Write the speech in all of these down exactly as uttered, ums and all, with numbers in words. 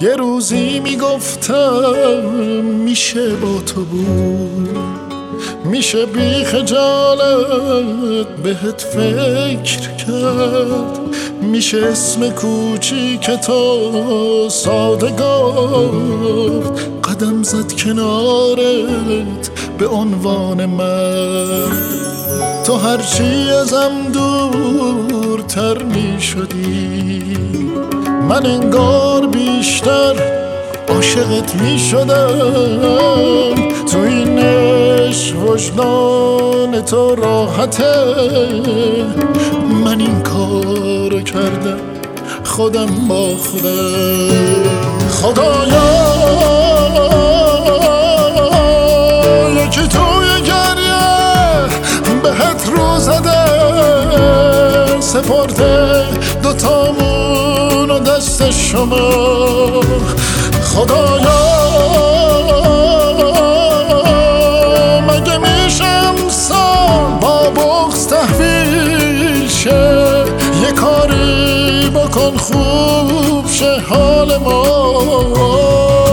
یه روزی میگفتم میشه با تو بود، میشه بی خجالت بهت فکر کرد، میشه اسم کوچیک تو ساده گفت، قدم زد کنارت به عنوان من. تو هرچی ازم دورتر میشدی، من انگار بیشتر عاشقت میشدم. تو این عشق وجدان تو راحته، من این کارو کردم خودم با خودم. خدایا یکی توی گریه بهت رو زده، سپرده دوتامون و دست شما. خدایا مگه میشه امسال با بغض تحویل شه، یه کاری بکن خوب شه حال ما.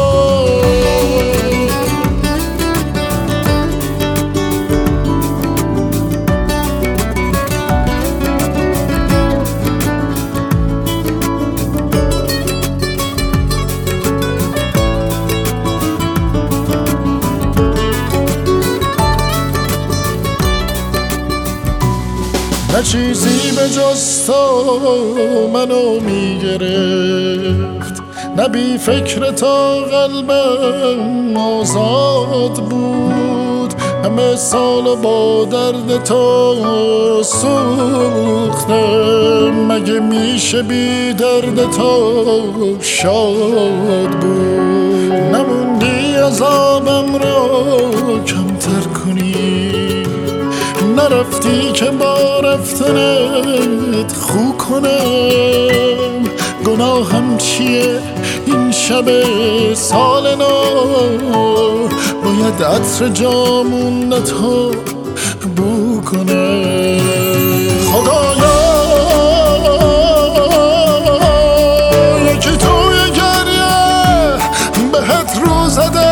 نه چیزی به جز تو منو میگرفت، نه بی فکر تا قلبم آزاد بود. همه سالو با درد تو سوختم، مگه میشه بی درد تو شاد بود. نموندی عذابم رو کمتر کنی، نرفتی که با رفتنت خو کنم. گناهم چیه این شب سال نو، باید عطر جامونتو بو کنم. خدایا یکی توی گریه بهت رو زده،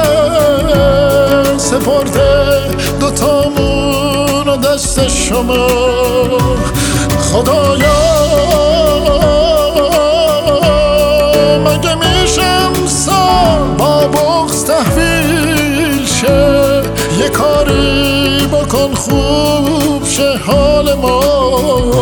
سپرده دوتامون و دست شما. خدایا مگه میشه امسال با بغض تحویل شه، یه کاری بکن خوب شه حال ما.